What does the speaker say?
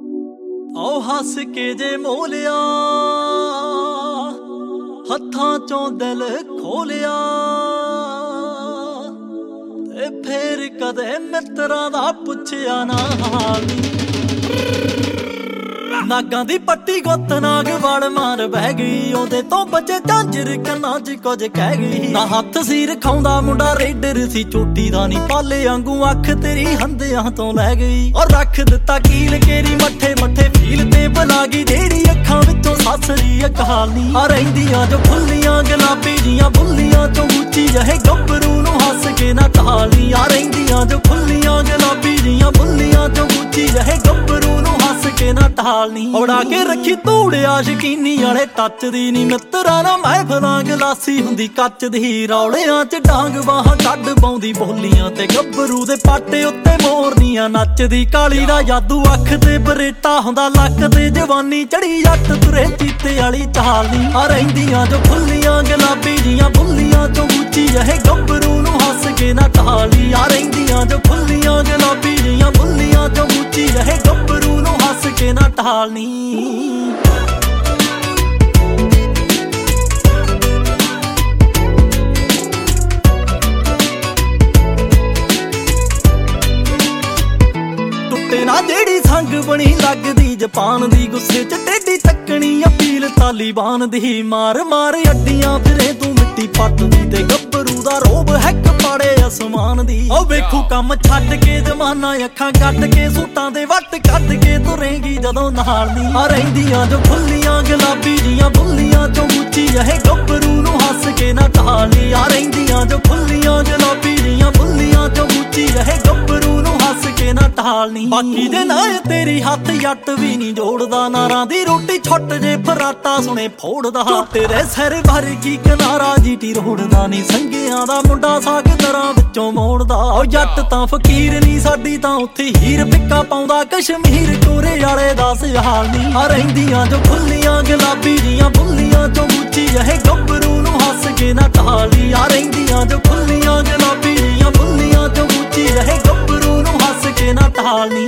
आओ हस के जे मोलिया हत्थां चों दिल खोलिया ते फिर कदे मित्रां दा पुछया ना हाल नागां दी पट्टी गुत्त नाग वड़ मार बह गई ओदे तो बचे झांजर कन्नां च कुछ कह गई ना हत्थ सी रखाउंदा मुंडा रेडर सी चोटी दा नी पाले आंगू अख तेरी हंदियां तो लै गई और रख दिता कील केरी मट्ठे मट्ठे फील ते बुला गई जेड़ी अखां विचों सासरी अकाली आ रहिंदियां जो खुल्लियां गुलाबी जियां बुल्लियां चों उच्ची जहे गब्बरू नूं हस के ना टाली आ रहिंदियां जो खुल्लियां गुलाबी जियां बुल्लियां चों उच्ची जहे गब्बरू नूं हस के ना टाली उड़ा के रखी धूड़िया शकीनी वाले टच दी नी मित्रा ना महफलां गलासी हुंदी कच दी रौलियां च डांग बाहां कड्ड पाउंदी बोलियां ते गब्बरू दे पाटे उत्ते मोरनियां नचदी काली दा जादू अख ते बरेटा हुंदा लक ते जवानी चढ़ी जट तुरे चीते वाली चाली आ रहिंदियां जो खुल्लियां गुलाबी जियां बुल्लियां चों उच्ची जहे गब्बरू नूं हस के ना टाली आ रहिंदियां जो खुल्लियां गुलाबी जियां बुल्लियां चों उच्ची जहे गब्बरू नूं हस के ना टालनी टुटे ना जेड़ी संग बनी लगदी जापान दी गुस्से च टेढ़ी तकनी अपील तालिबान दी मार मार अड्डियां फिरे तू मिट्टी पटदी ते गब्बरू दा रोब हैक पाड़े आसमान दी ओ वेखू कम छड्ड के जमाना अखां कट के सूटां दे वट कट के तुरेंगी जदों नाल दी आ रहिंदियां जो खुल्लियां गुलाबी जियां बुल्लियां चों उच्ची जहे गब्बरू नूं हस के ना टाली आ रहिंदियां जो खुल्लियां गुलाबी जियां बुल्लियां चों उच्ची जहे गब्बरू नूं हस के ना टालनी बाकी दे नाल तेरी हत्थ जट भी नी जोड़दा नारां दी रोटी छुट जे फराटा सुने फोड़दा तेरे सिर वर्गी किनारा जीटी रोड़दा नी संगियां दा मुंडा साग दरां विचों मोड़दा ओ जट तां फकीर नी साडी तां उत्थे हीर पिक्का पाउंदा कश्मीर कोरे वाले दा सिहाल नी आ रहिंदियां जो खुल्लियां गुलाबी जियां बुल्लियां चों उच्ची जहे गब्बरू नूं हस के ना टाली आ रहिंदियां जो खुल्लियां गुलाबी जियां बुल्लियां चों उच्ची जहे गब्बरू नूं हस के ना टालनी